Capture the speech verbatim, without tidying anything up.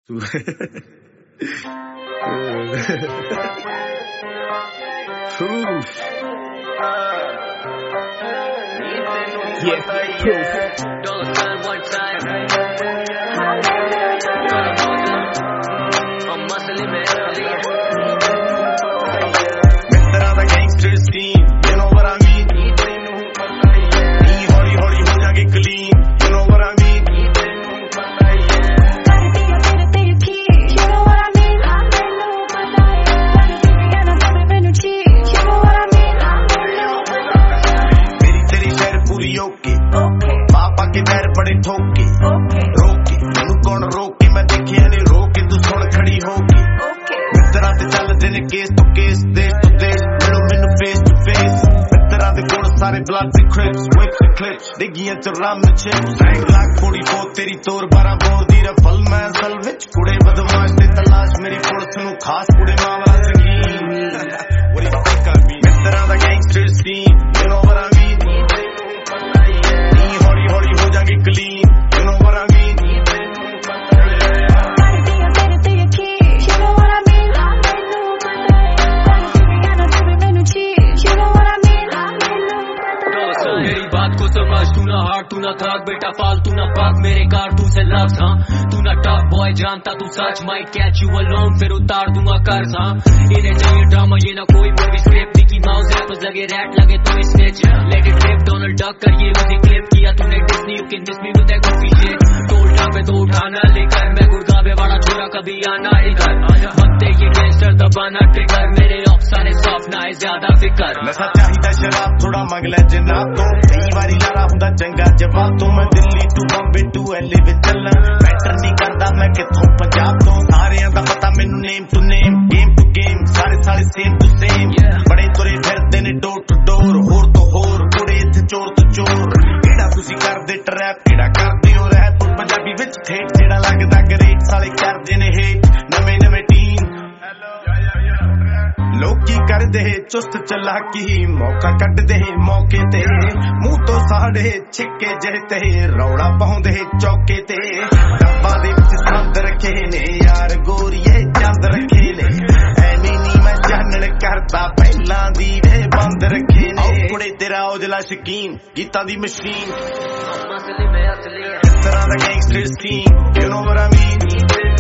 Yeah, proof. Dollar sign one time. I'm muscling man. Mister the gangster scheme, you know what I mean? Holi holi ho jaage clean, you know what I mean? के पैर बड़े ठोके रोके मैनू कौन रोके मैं देखिया ने रोके तू सुन खड़ी होगी मित्तरां ते चलदे ने केस टू केस देश टू देश मिलो मैनू फेस टू फेस मित्तरां दे कोल सारे ब्लड ते क्रिप्स विप ते क्लिप्स डिग्गियां च रम चिप्स लाख कोड़ी पो तेरी तोर बारह बोर दी रफल मैं असल विच कुड़े बदमाश ते तलाश मेरी पुलिस नू खास कुड़े मावरा संगीन what do you think I mean मित्तरां दा gangster scene you know what I mean clean, you know what I mean? You know what I mean? मेरी बात को समझ तू ना हार तू ना थक बेटा फालतू ना पाक मेरे कारतूस से लफ्ज़ हाँ तू ना टफ बॉय जानता तू सच माइट कैच यू अलोन फिर उतार दूंगा कर्ज हाँ इन्हें चाहिए ड्रामा ये ना कोई मूवी स्क्रिप्ट की माउस रैपर्स लगे रैट लगे तो snatch let it flip Donald Duck कर ये उसी क्लिप किया तूने Disney you can diss me with that coffee shit toll पे तो उठाना लेकर मैं गुड़गावे वाला छोरा कभी आना इधर बनते ये गैंगस्टर दबाना ट्रिगर मेरे ऑफ सारे सॉफ्ट ना है ज्यादा फिकर नशा चाहिदा शराब थोड़ा मंग ले जनाब तो कई बारी लारा हुंदा चंगा जवाब तो मैं Delhi to Bombay to LA विच चलना मैटर नहीं करदा मैं किथों पंजाब तो सारियां दा पता मैनू name to name game to game सारे सारे सेम टू सेम बड़े तुरे फिरदे ने डोर टू डोर होर तो होर कुड़े इत्थे चोर तो चोर किहड़ा तुसी करदे ट्रैप किहड़ा करदे हो रैप पंजाबी विच ठेठ जेड़ा लगदा ग्रेट साले करदे ने हेट नਵੇਂ नਵੇਂ टीम लोकी करदे चुस्त चलाकी मौका कटदे मौके ते मुंह तो साड़े छिक्के जहते रौड़ा पाउंदे चौके ते डब्बा दे विच संद रखे ने यार गोरीए चंद रखे ने ऐनी नी मैं जानण करदा पहलां दी वे बंद रखे ने कुड़े तेरा औजला शकीन गीतां दी मशीन मसले में असली इस तरह दा gangster scheme you know what I mean